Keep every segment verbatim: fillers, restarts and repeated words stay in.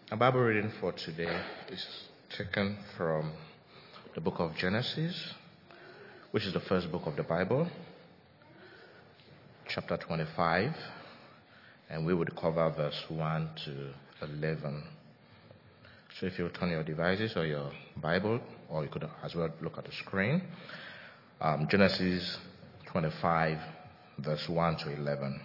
Our Bible reading for today is taken from the book of Genesis, which is the first book of the Bible, chapter twenty-five, and we would cover verse one to eleven. So if you turn your devices or your Bible, or you could as well look at the screen, um, Genesis twenty-five, verse one to eleven.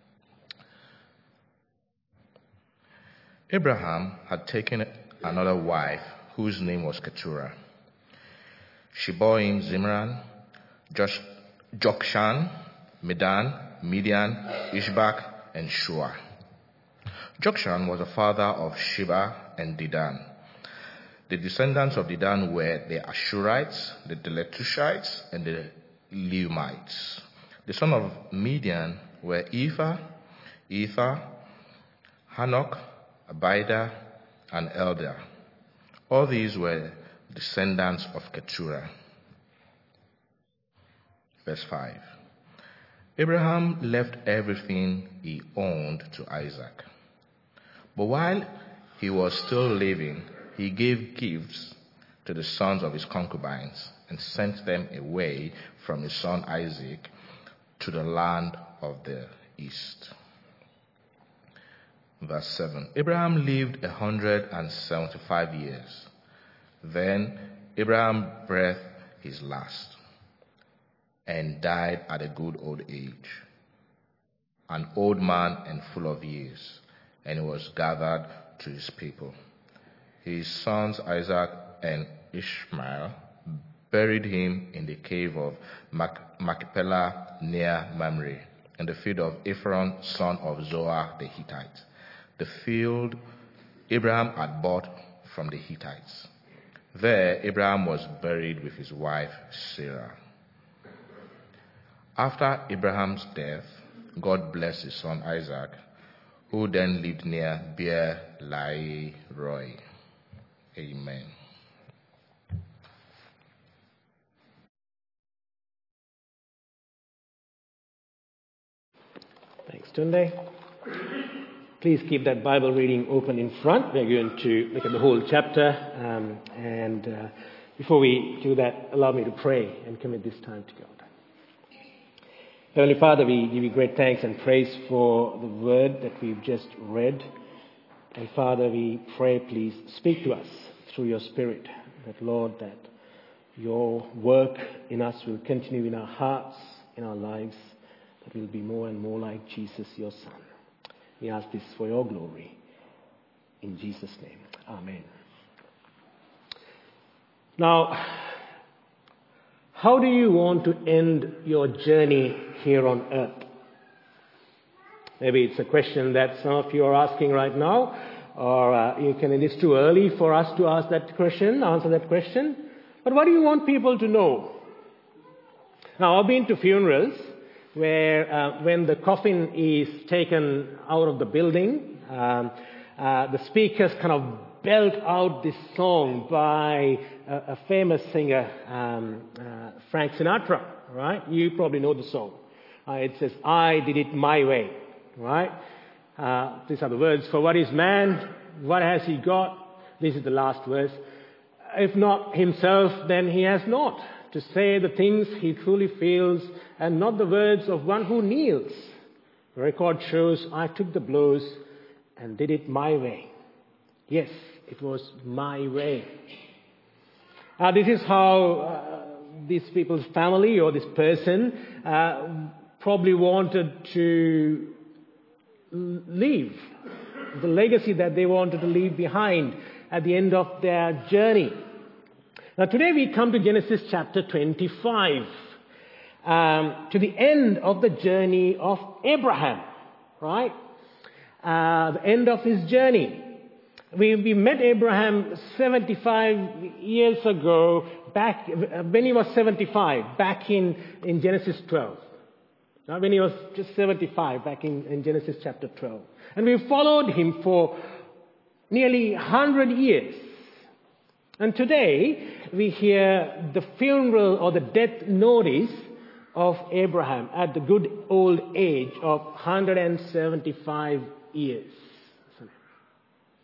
Abraham had taken another wife whose name was Keturah. She bore him Zimran, Josh, Jokshan, Medan, Midian, Ishbak, and Shua. Jokshan was the father of Sheba and Dedan. The descendants of Dedan were the Ashurites, the Letushites, and the Leumites. The sons of Midian were Ephah, Ether, Hanok, Abida, and Elder. All these were descendants of Keturah. Verse five. Abraham left everything he owned to Isaac. But while he was still living, he gave gifts to the sons of his concubines and sent them away from his son Isaac to the land of the east. Verse seven. Abraham lived a hundred and seventy-five years. Then Abraham breathed his last and died at a good old age, an old man and full of years, and he was gathered to his people. His sons Isaac and Ishmael buried him in the cave of Mac- Machpelah near Mamre, in the field of Ephron, son of Zohar the Hittite, the field Abraham had bought from the Hittites. There Abraham was buried with his wife Sarah. After Abraham's death, God blessed his son Isaac, who then lived near Beer Lahai Roi. Amen. Thanks, Tunde. Please keep that Bible reading open in front. We're going to look at the whole chapter. Um, and uh, before we do that, allow me to pray and commit this time to God. Heavenly Father, we give you great thanks and praise for the word that we've just read. And Father, we pray, please speak to us through your Spirit. That, Lord, that your work in us will continue in our hearts, in our lives, that we'll be more and more like Jesus, your Son. We ask this for your glory. In Jesus' name, amen. Now, how do you want to end your journey here on earth? Maybe it's a question that some of you are asking right now, or uh, you can, it's too early for us to ask that question, answer that question. But what do you want people to know? Now, I've been to funerals where uh, when the coffin is taken out of the building, um, uh, the speakers kind of belt out this song by a, a famous singer, um, uh, Frank Sinatra, right? You probably know the song. Uh, it says, I did it my way, right? Uh, these are the words. For what is man? What has he got? This is the last verse. If not himself, then he has not to say the things he truly feels, and not the words of one who kneels. The record shows, I took the blows and did it my way. Yes, it was my way. Uh, this is how uh, these people's family or this person uh, probably wanted to leave, the legacy that they wanted to leave behind at the end of their journey. Now today we come to Genesis chapter twenty-five, um, to the end of the journey of Abraham, right? Uh, the end of his journey. We, we met Abraham seventy-five years ago, back when he was seventy-five, back in, in Genesis twelve. Now, when he was just seventy-five, back in, in Genesis chapter twelve. And we followed him for nearly one hundred years. And today, we hear the funeral or the death notice of Abraham at the good old age of one hundred seventy-five years.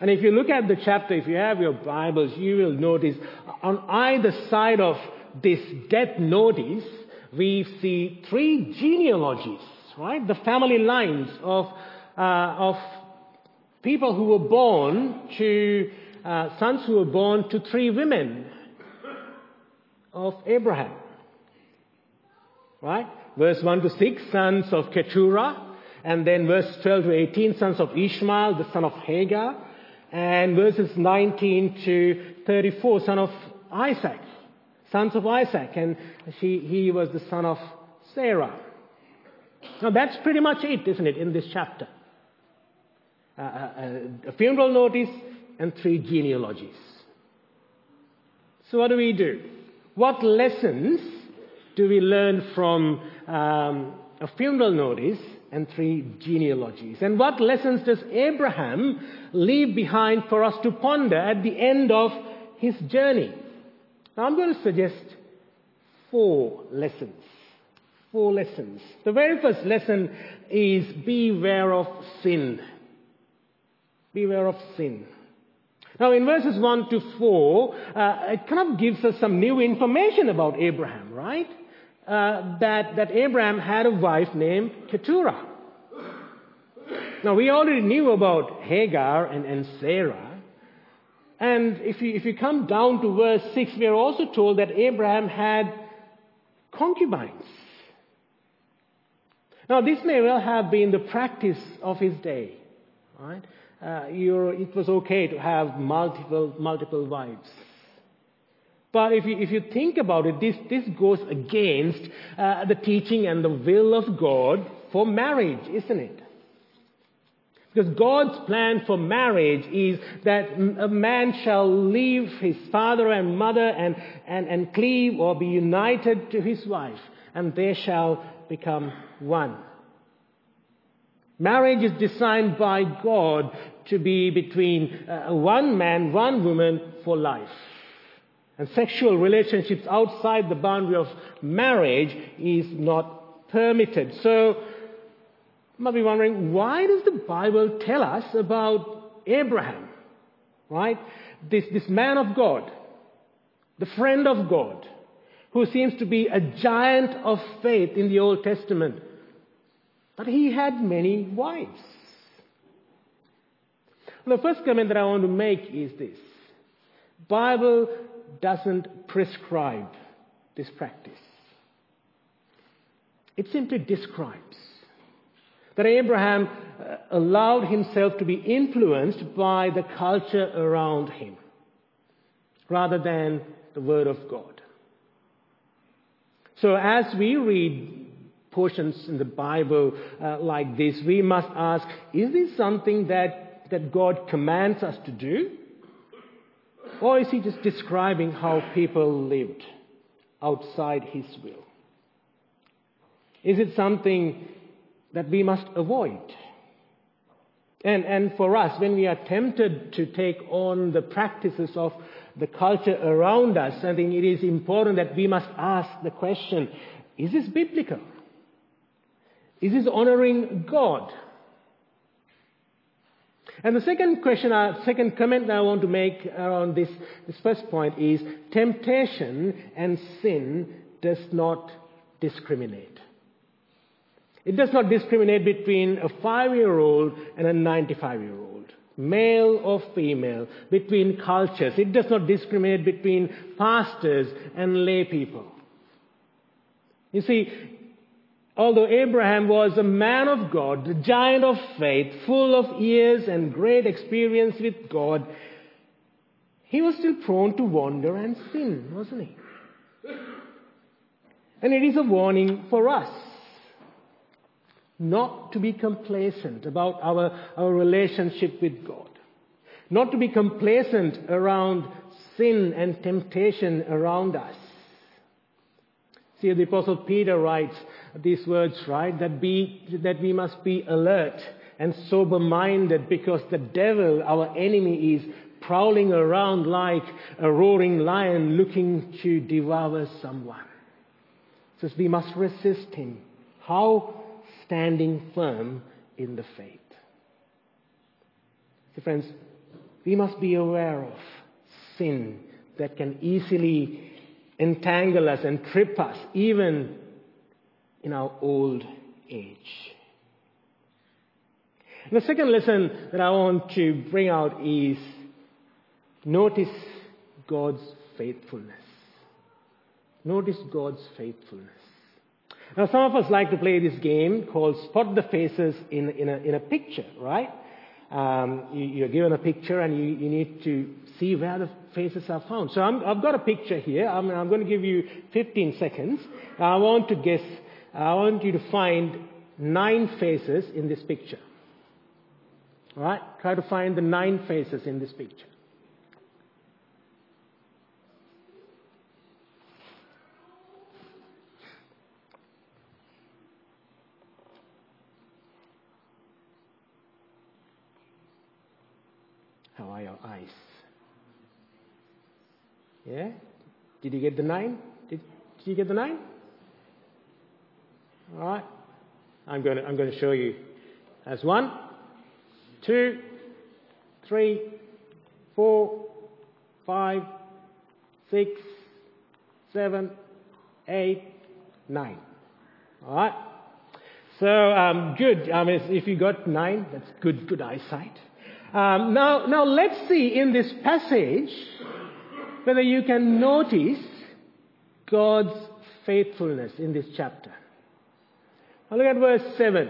And if you look at the chapter, if you have your Bibles, you will notice on either side of this death notice, we see three genealogies, right? The family lines of, uh, of people who were born to, uh, sons who were born to three women of Abraham. Right? Verse one to six, sons of Keturah. And then verse twelve to eighteen, sons of Ishmael, the son of Hagar. And verses nineteen to thirty-four, son of Isaac, sons of Isaac. And she, he was the son of Sarah. Now that's pretty much it, isn't it, in this chapter? Uh, a, a funeral notice and three genealogies. So what do we do? What lessons do we learn from um, a funeral notice and three genealogies? And what lessons does Abraham leave behind for us to ponder at the end of his journey? Now I'm going to suggest four lessons. Four lessons. The very first lesson is beware of sin. Beware of sin. Now in verses one to four, uh, it kind of gives us some new information about Abraham, right? Uh, that, that Abraham had a wife named Keturah. Now we already knew about Hagar and, and Sarah. And if you, if you come down to verse six, we are also told that Abraham had concubines. Now this may well have been the practice of his day, right? Uh, you're, it was okay to have multiple multiple wives. But if you, if you think about it, this, this goes against uh, the teaching and the will of God for marriage, isn't it? Because God's plan for marriage is that a man shall leave his father and mother and, and, and cleave or be united to his wife, and they shall become one. Marriage is designed by God to be between uh, one man, one woman for life. And sexual relationships outside the boundary of marriage is not permitted. So, you might be wondering, why does the Bible tell us about Abraham? Right? This, this man of God, the friend of God, who seems to be a giant of faith in the Old Testament. But he had many wives. Well, the first comment that I want to make is this. Bible doesn't prescribe this practice. It simply describes that Abraham uh, allowed himself to be influenced by the culture around him rather than the Word of God. So as we read portions in the Bible uh, like this, we must ask, is this something that, that God commands us to do? Or is he just describing how people lived outside his will? Is it something that we must avoid? And, and for us, when we are tempted to take on the practices of the culture around us, I think it is important that we must ask the question, is this biblical? Is this honoring God? And the second question, uh, second comment that I want to make around this, this first point is temptation and sin does not discriminate. It does not discriminate between a five-year-old and a ninety-five-year-old, male or female, between cultures. It does not discriminate between pastors and lay people. You see, although Abraham was a man of God, the giant of faith, full of years and great experience with God, he was still prone to wander and sin, wasn't he? And it is a warning for us not to be complacent about our, our relationship with God, not to be complacent around sin and temptation around us. See, the Apostle Peter writes these words, right? That, be, that we must be alert and sober-minded because the devil, our enemy, is prowling around like a roaring lion looking to devour someone. So we must resist him. How? Standing firm in the faith. See, friends, we must be aware of sin that can easily entangle us and trip us, even in our old age. And the second lesson that I want to bring out is notice God's faithfulness. Notice God's faithfulness. Now, some of us like to play this game called Spot the Faces in, in, a, in a picture, right? Um, you, you're given a picture and you, you need to see where the faces are found. So I'm, I've got a picture here. I'm, I'm going to give you fifteen seconds. I want to guess, I want you to find nine faces in this picture. All right? Try to find the nine faces in this picture. How are your eyes? Yeah? Did you get the nine? Did, did you get the nine? All right. I'm going to, I'm going to show you. That's one, two, three, four, five, six, seven, eight, nine. All right. So um, good. I mean, if you got nine, that's good, good eyesight. Um, now, now let's see in this passage whether you can notice God's faithfulness in this chapter. Now look at verse seven.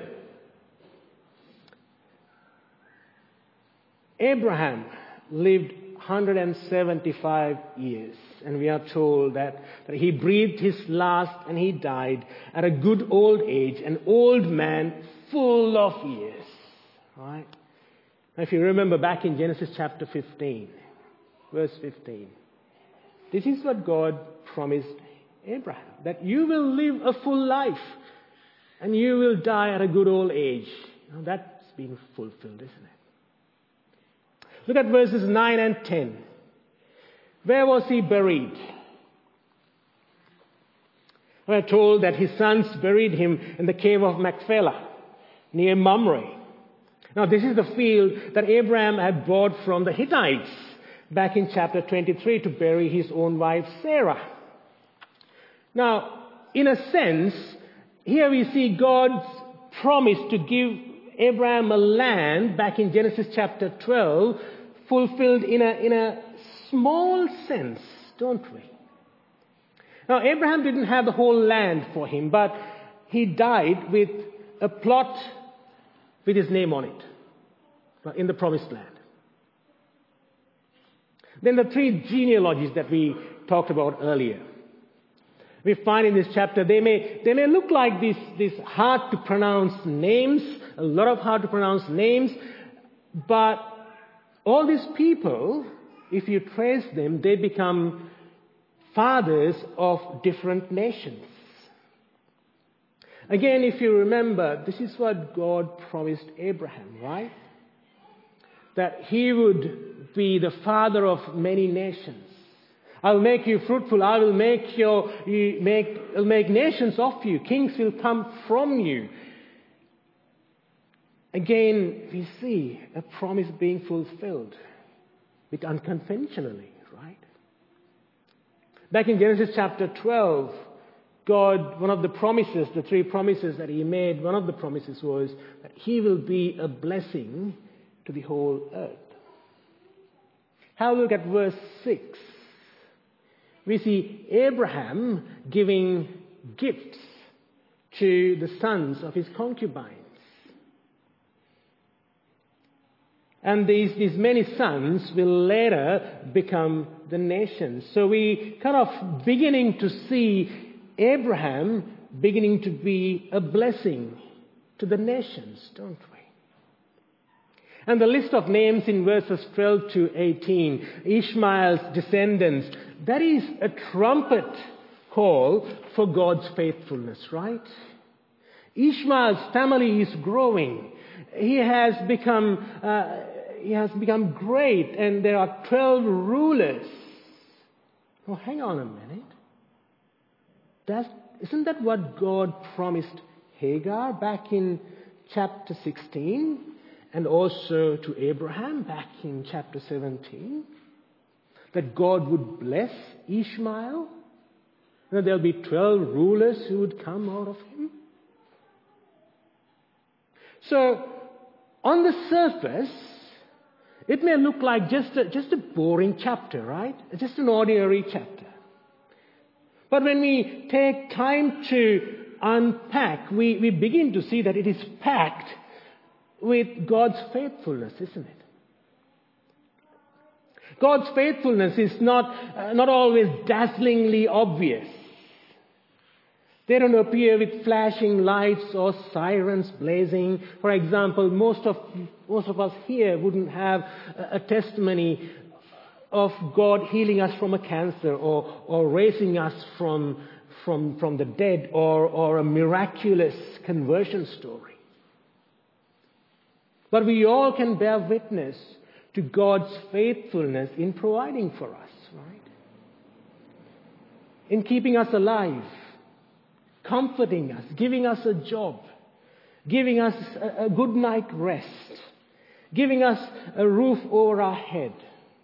Abraham lived one hundred seventy-five years, and we are told that, that he breathed his last and he died at a good old age, an old man full of years. Right? Now, if you remember back in Genesis chapter fifteen, verse fifteen, this is what God promised Abraham, that you will live a full life and you will die at a good old age. Now, that's being fulfilled, isn't it? Look at verses nine and ten. Where was he buried? We are told that his sons buried him in the cave of Machpelah, near Mamre. Now, this is the field that Abraham had bought from the Hittites back in chapter twenty-three to bury his own wife Sarah. Now, in a sense, here we see God's promise to give Abraham a land back in Genesis chapter twelve fulfilled in a, in a small sense, don't we? Now, Abraham didn't have the whole land for him, but he died with a plot with his name on it in the promised land. Then the three genealogies that we talked about earlier. We find in this chapter, they may, they may look like these, these hard to pronounce names, a lot of hard to pronounce names, but all these people, if you trace them, they become fathers of different nations. Again, if you remember, this is what God promised Abraham, right? That he would be the father of many nations. I will make you fruitful. I will make your, you make, I'll make nations of you. Kings will come from you. Again, we see a promise being fulfilled, but unconventionally, right? Back in Genesis chapter twelve, God, one of the promises, the three promises that he made, one of the promises was that he will be a blessing to the whole earth. Have a look at verse six. We see Abraham giving gifts to the sons of his concubines. And these, these many sons will later become the nations. So we kind of beginning to see Abraham beginning to be a blessing to the nations, don't we? And the list of names in verses twelve to eighteen, Ishmael's descendants, that is a trumpet call for God's faithfulness, right? Ishmael's family is growing. He has become, uh, he has become great, and there are twelve rulers. Oh, hang on a minute. That's, isn't that what God promised Hagar back in chapter sixteen? and also to Abraham back in chapter seventeen, that God would bless Ishmael, that there'll be twelve rulers who would come out of him. So, on the surface, it may look like just a, just a boring chapter, right? Just an ordinary chapter. But when we take time to unpack, we, we begin to see that it is packed with God's faithfulness, isn't it? God's faithfulness is not, uh, not always dazzlingly obvious. They don't appear with flashing lights or sirens blazing. For example, most of, most of us here wouldn't have a, a testimony of God healing us from a cancer or, or raising us from, from, from the dead or, or a miraculous conversion story. But we all can bear witness to God's faithfulness in providing for us, right? In keeping us alive, comforting us, giving us a job, giving us a, a good night rest, giving us a roof over our head.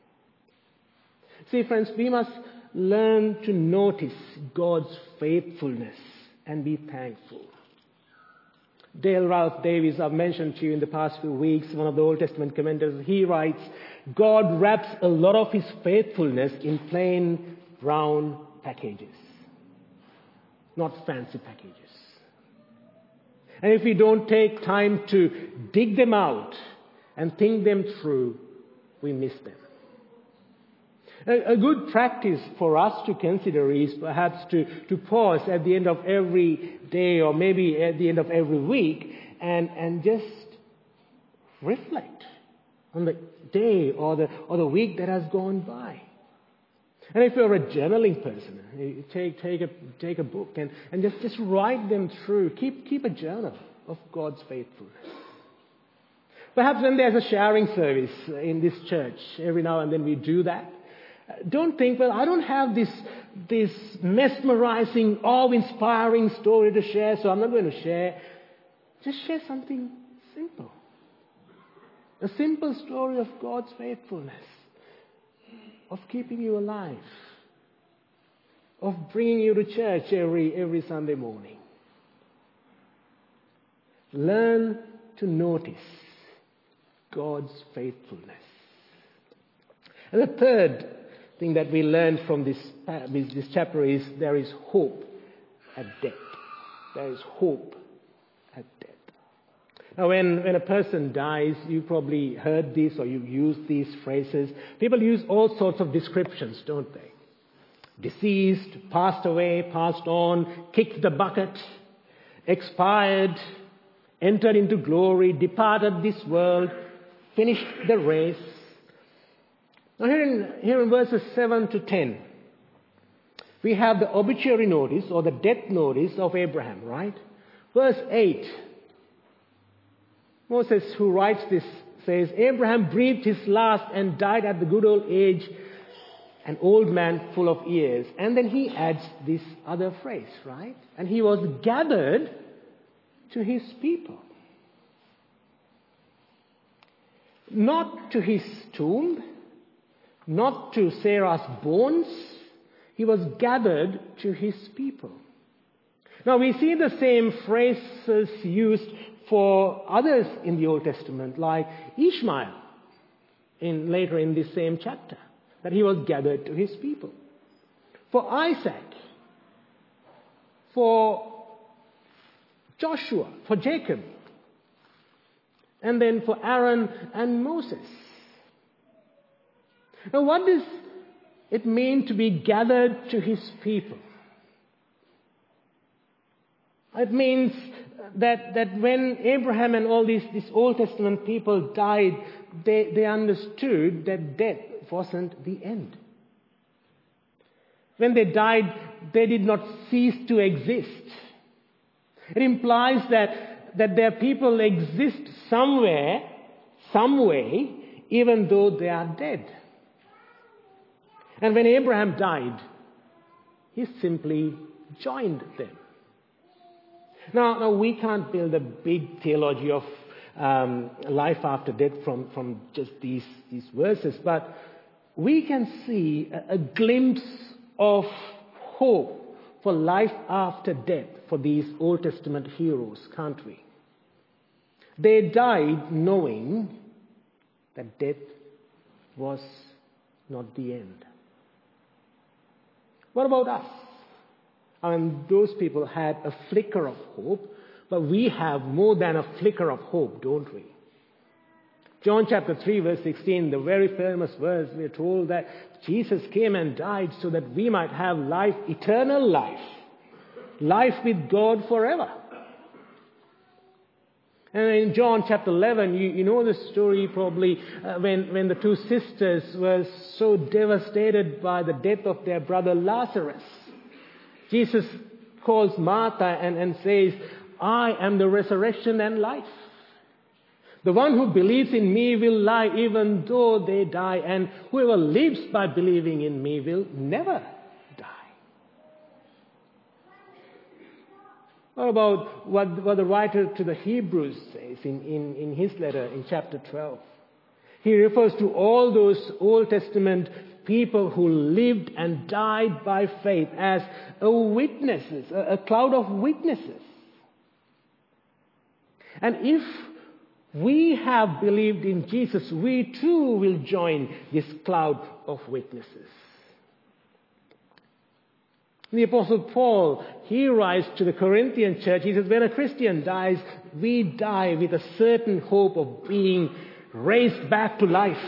See, friends, we must learn to notice God's faithfulness and be thankful. Dale Ralph Davis, I've mentioned to you in the past few weeks, one of the Old Testament commentators, he writes, God wraps a lot of his faithfulness in plain brown packages, not fancy packages. And if we don't take time to dig them out and think them through, we miss them. A good practice for us to consider is perhaps to, to pause at the end of every day or maybe at the end of every week and, and just reflect on the day or the, or the week that has gone by. And if you're a journaling person, you take, take, a, take a book and, and just, just write them through. Keep, keep a journal of God's faithfulness. Perhaps when there's a sharing service in this church, every now and then we do that. Don't think, well, I don't have this, this mesmerizing, awe-inspiring story to share, so I'm not going to share. Just share something simple. A simple story of God's faithfulness, of keeping you alive, of bringing you to church every, every Sunday morning. Learn to notice God's faithfulness. And the third thing that we learn from this, this chapter is there is hope at death. There is hope at death. Now, when, when a person dies, you probably heard this or you've used these phrases. People use all sorts of descriptions, don't they? Deceased, passed away, passed on, kicked the bucket, expired, entered into glory, departed this world, finished the race. Now here in, here in verses seven to ten, we have the obituary notice or the death notice of Abraham, right? Verse eight, Moses, who writes this, says, Abraham breathed his last and died at the good old age, an old man full of years. And then he adds this other phrase, right? And he was gathered to his people. Not to his tomb, not to Sarah's bones. He was gathered to his people. Now we see the same phrases used for others in the Old Testament, like Ishmael, in, later in this same chapter, that he was gathered to his people. For Isaac, for Joshua, for Jacob, and then for Aaron and Moses. Now, what does it mean to be gathered to his people? It means that, that when Abraham and all these, these Old Testament people died, they, they understood that death wasn't the end. When they died, they did not cease to exist. It implies that, that their people exist somewhere, some way, even though they are dead. And when Abraham died, he simply joined them. Now, now we can't build a big theology of um, life after death from, from just these, these verses, but we can see a, a glimpse of hope for life after death for these Old Testament heroes, can't we? They died knowing that death was not the end. What about us? I mean, those people had a flicker of hope, but we have more than a flicker of hope, don't we? John chapter three, verse sixteen, the very famous verse, we are told that Jesus came and died so that we might have life, eternal life, life with God forever. And in John chapter eleven, you, you know the story probably, uh, when, when the two sisters were so devastated by the death of their brother Lazarus. Jesus calls Martha and, and says, I am the resurrection and life. The one who believes in me will lie even though they die, and whoever lives by believing in me will never die. What about what, what the writer to the Hebrews says in, in, in his letter in chapter twelve? He refers to all those Old Testament people who lived and died by faith as a witnesses, a, a cloud of witnesses. And if we have believed in Jesus, we too will join this cloud of witnesses. The Apostle Paul, he writes to the Corinthian church, he says, when a Christian dies, we die with a certain hope of being raised back to life.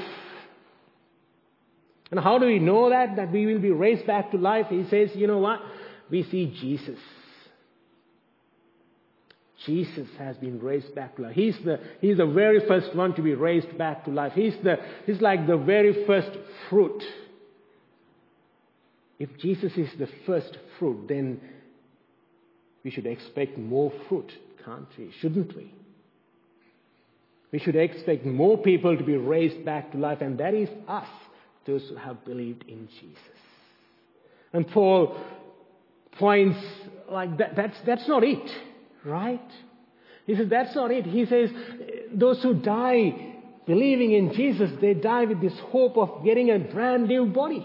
And how do we know that, that we will be raised back to life? He says, you know what? We see Jesus. Jesus has been raised back to life. He's the, he's the very first one to be raised back to life. He's, the, he's like the very first fruit. If Jesus is the first fruit, then we should expect more fruit, can't we? Shouldn't we? We should expect more people to be raised back to life, and that is us, those who have believed in Jesus. And Paul points like that, that's, that's not it, right? He says, that's not it. He says, those who die believing in Jesus, they die with this hope of getting a brand new body.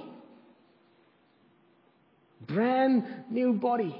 Brand new body.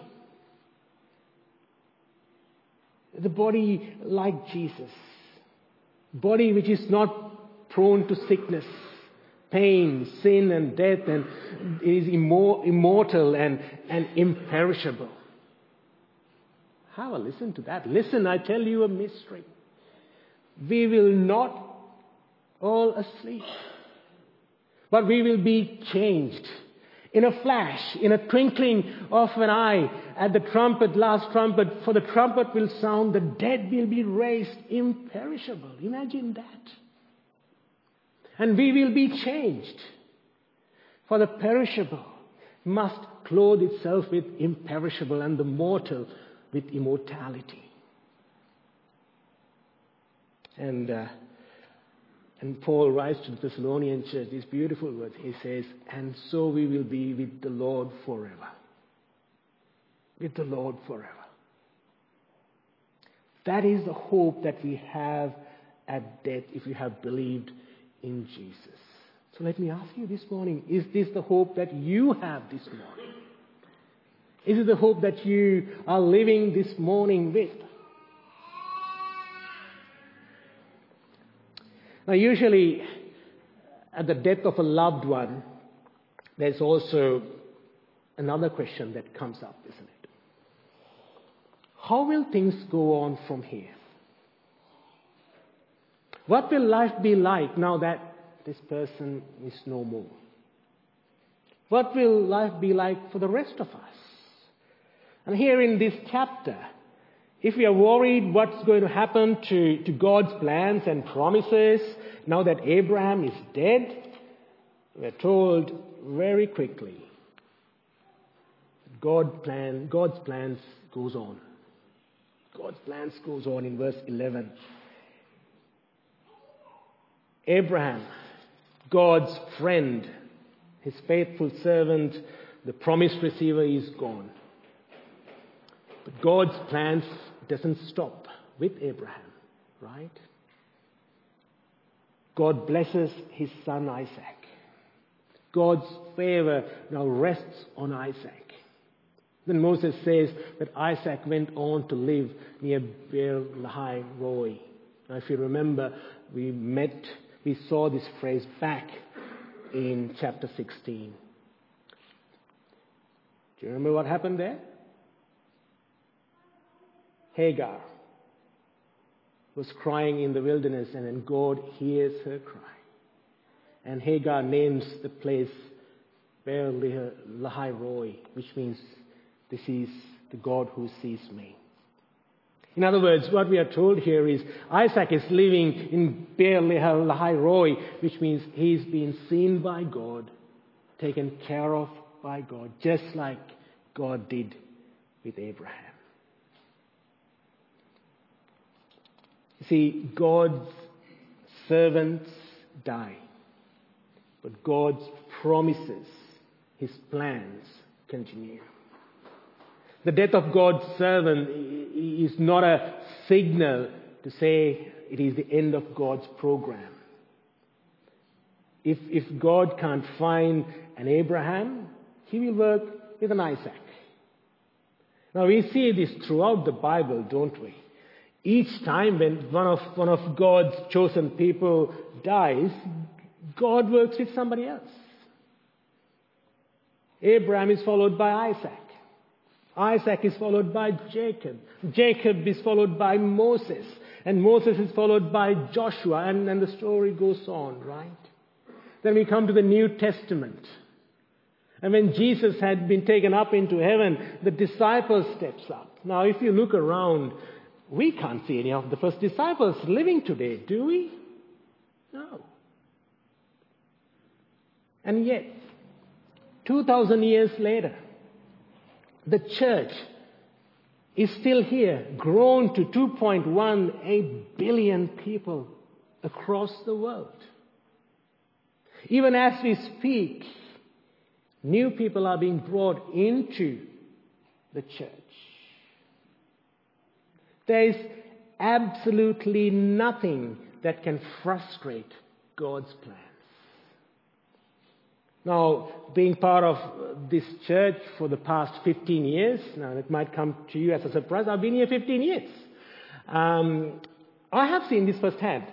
The body like Jesus. Body which is not prone to sickness, pain, sin and death, and is immor- immortal and, and imperishable. Have a listen to that. Listen, I tell you a mystery. We will not all asleep, but we will be changed in a flash, in a twinkling of an eye, at the trumpet, last trumpet, for the trumpet will sound, the dead will be raised imperishable. Imagine that. And we will be changed. For the perishable must clothe itself with imperishable, and the mortal with immortality. And uh, and Paul writes to the Thessalonian church these beautiful words. He says, and so we will be with the Lord forever. With the Lord forever. That is the hope that we have at death if we have believed in Jesus. So let me ask you this morning, is this the hope that you have this morning? Is it the hope that you are living this morning with? Now, usually, at the death of a loved one, there's also another question that comes up, isn't it? How will things go on from here? What will life be like now that this person is no more? What will life be like for the rest of us? And here in this chapter, if we are worried what's going to happen to, to God's plans and promises now that Abraham is dead, we're told very quickly God plan, God's plans goes on. God's plans goes on in verse eleven. Abraham, God's friend, his faithful servant, the promised receiver, is gone. But God's plans doesn't stop with Abraham, right? God blesses his son Isaac. God's favor now rests on Isaac. Then Moses says that Isaac went on to live near Beer Lahai Roi. Now, if you remember, we met, we saw this phrase back in chapter sixteen. Do you remember what happened there? Hagar was crying in the wilderness, and then God hears her cry. And Hagar names the place Beer Lahai Roi, which means this is the God who sees me. In other words, what we are told here is Isaac is living in Beer Lahai Roi, which means he's been seen by God, taken care of by God, just like God did with Abraham. You see, God's servants die, but God's promises, his plans, continue. The death of God's servant is not a signal to say it is the end of God's program. If, if God can't find an Abraham, he will work with an Isaac. Now we see this throughout the Bible, don't we? Each time when one of, one of God's chosen people dies, God works with somebody else. Abraham is followed by Isaac. Isaac is followed by Jacob. Jacob is followed by Moses. And Moses is followed by Joshua. And, and the story goes on, right? Then we come to the New Testament. And when Jesus had been taken up into heaven, the disciples steps up. Now, if you look around, we can't see any of the first disciples living today, do we? No. And yet, two thousand years later, the church is still here, grown to two point one eight billion people across the world. Even as we speak, new people are being brought into the church. There is absolutely nothing that can frustrate God's plans. Now, being part of this church for the past fifteen years, now it might come to you as a surprise, I've been here fifteen years. Um, I have seen this firsthand.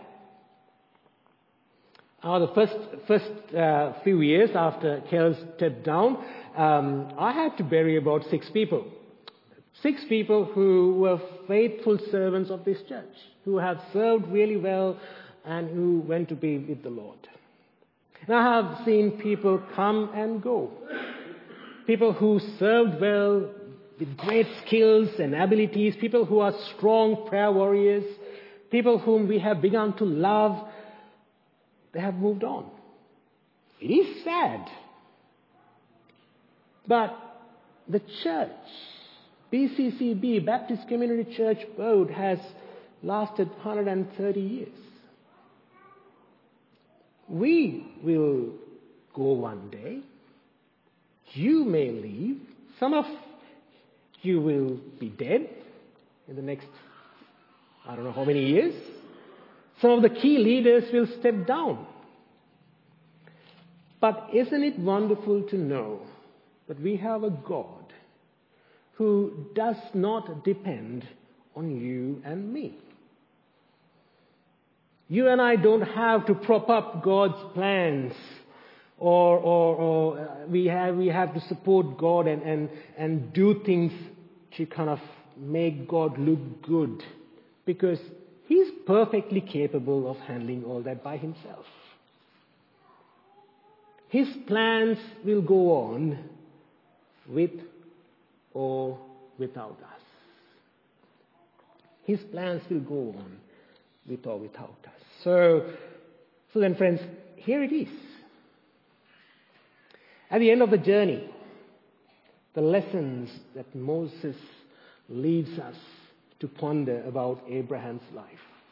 Uh, the first first uh, few years after Kel stepped down, um, I had to bury about six people. Six people who were faithful servants of this church, who have served really well and who went to be with the Lord. And I have seen people come and go. People who served well with great skills and abilities. People who are strong prayer warriors. People whom we have begun to love. They have moved on. It is sad. But the church, B C C B, Baptist Community Church Board, has lasted one hundred thirty years. We will go one day. You may leave. Some of you will be dead in the next, I don't know how many years. Some of the key leaders will step down. But isn't it wonderful to know that we have a God who does not depend on you and me? You and I don't have to prop up God's plans, or, or, or we have we have to support God and, and, and do things to kind of make God look good, because He's perfectly capable of handling all that by Himself. His plans will go on with or without us. His plans will go on with or without us. So, so then, friends, here it is. At the end of the journey, the lessons that Moses leaves us to ponder about Abraham's life.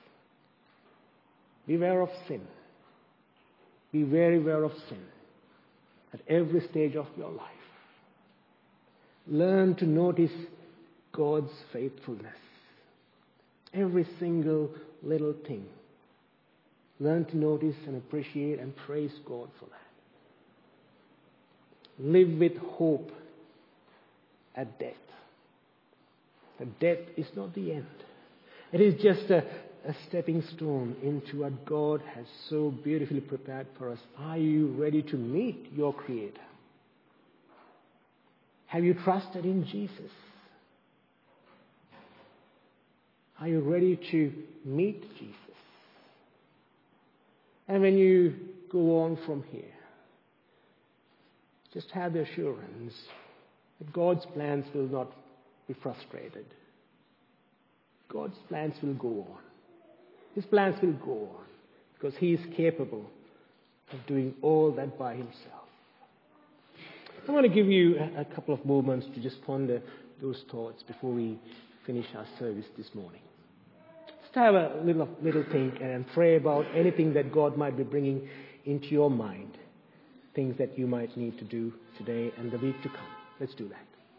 Beware of sin. Be very aware of sin at every stage of your life. Learn to notice God's faithfulness. Every single little thing. Learn to notice and appreciate and praise God for that. Live with hope at death. That death is not the end. It is just a, a stepping stone into what God has so beautifully prepared for us. Are you ready to meet your Creator? Have you trusted in Jesus? Are you ready to meet Jesus? And when you go on from here, just have the assurance that God's plans will not be frustrated. God's plans will go on. His plans will go on because He is capable of doing all that by Himself. I want to give you a, a couple of moments to just ponder those thoughts before we finish our service this morning. Just have a little, little think and pray about anything that God might be bringing into your mind. Things that you might need to do today and the week to come. Let's do that.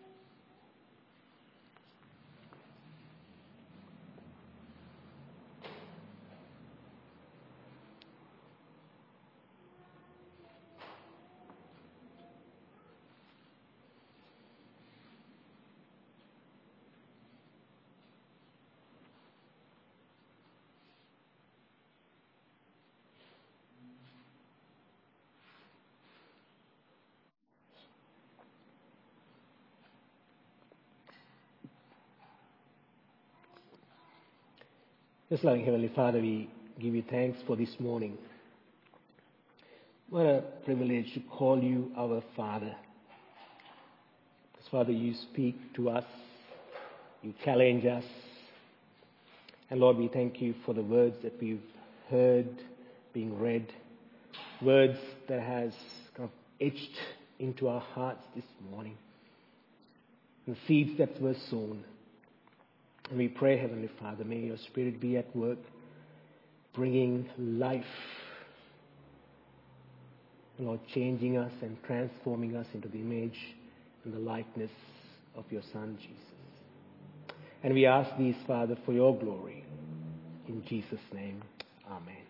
Just loving Heavenly Father, we give you thanks for this morning. What a privilege to call you our Father. Because, Father, you speak to us, you challenge us. And Lord, we thank you for the words that we've heard being read, words that has kind of etched into our hearts this morning, and seeds that were sown. And we pray, Heavenly Father, may your Spirit be at work, bringing life, Lord, changing us and transforming us into the image and the likeness of your Son, Jesus. And we ask these, Father, for your glory. In Jesus' name, amen.